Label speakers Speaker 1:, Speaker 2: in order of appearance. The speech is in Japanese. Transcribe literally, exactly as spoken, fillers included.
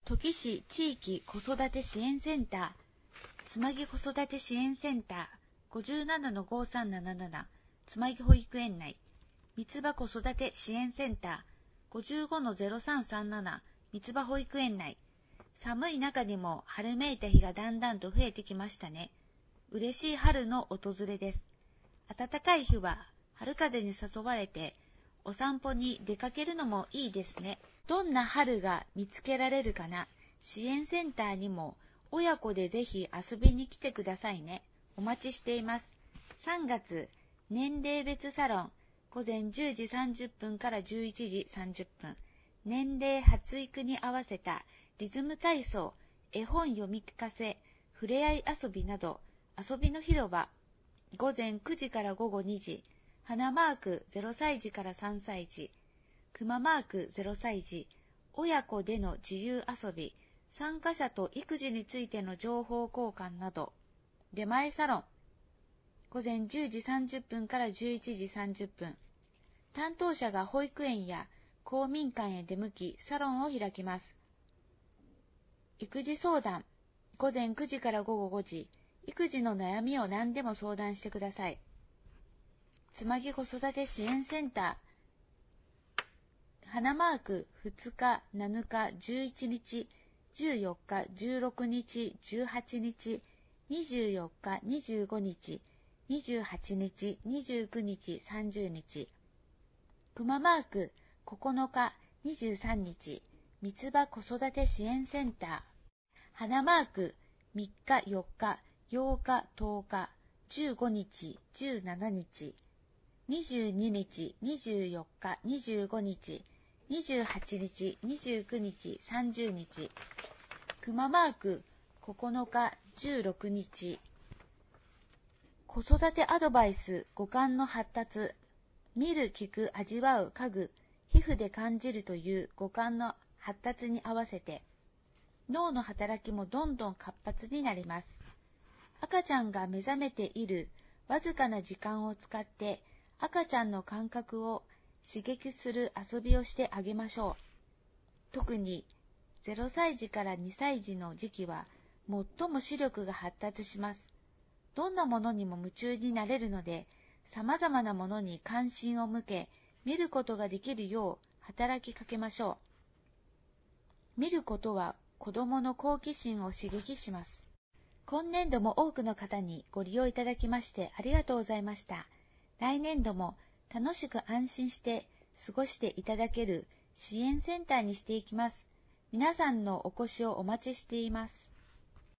Speaker 1: 土岐市地域子育て支援センター、つまぎ子育て支援センター ごじゅうななのごさんなななな つまぎ保育園内、三つ葉子育て支援センター ごじゅうごのゼロさんさんなな 三つ葉保育園内、寒い中にも春めいた日がだんだんと増えてきましたね。嬉しい春の訪れです。暖かい日は春風に誘われてお散歩に出かけるのもいいですね。どんな春が見つけられるかな。支援センターにも親子でぜひ遊びに来てくださいね。お待ちしています。さんがつ、年齢別サロン、午前じゅうじさんじゅっぷんからじゅういちじさんじゅっぷん。年齢発育に合わせたリズム体操、絵本読み聞かせ、ふれあい遊びなど、遊びの広場、午前くじからごごにじ、花マークゼロさいじからさんさいじ、クママークゼロさいじ、親子での自由遊び、参加者と育児についての情報交換など、出前サロン、午前じゅうじさんじゅっぷんからじゅういちじさんじゅっぷん、担当者が保育園や公民館へ出向き、サロンを開きます。育児相談、午前くじからごごごじ、育児の悩みを何でも相談してください。つまぎ子育て支援センター、花マークふつか、なのか、じゅういちにち、じゅうよっか、じゅうろくにち、じゅうはちにち、にじゅうよっか、にじゅうごにち、にじゅうはちにち、にじゅうくにち、さんじゅうにち。クママークここのか、にじゅうさんにち、三つ葉子育て支援センター。花マークみっか、よっか、ようか、とおか、じゅうごにち、じゅうしちにち、にじゅうににち、にじゅうよっか、にじゅうごにち、にじゅうはちにち、にじゅうくにち、さんじゅうにち。クママークここのか、じゅうろくにち。子育てアドバイス、五感の発達。見る、聞く、味わう、嗅ぐ、皮膚で感じるという五感の発達に合わせて、脳の働きもどんどん活発になります。赤ちゃんが目覚めているわずかな時間を使って赤ちゃんの感覚を刺激する遊びをしてあげましょう。特にゼロさいじからにさいじの時期は最も視力が発達します。どんなものにも夢中になれるので、様々なものに関心を向け、見ることができるよう働きかけましょう。見ることは子どもの好奇心を刺激します。今年度も多くの方にご利用いただきましてありがとうございました。来年度も楽しく安心して過ごしていただける支援センターにしていきます。皆さんのお越しをお待ちしています。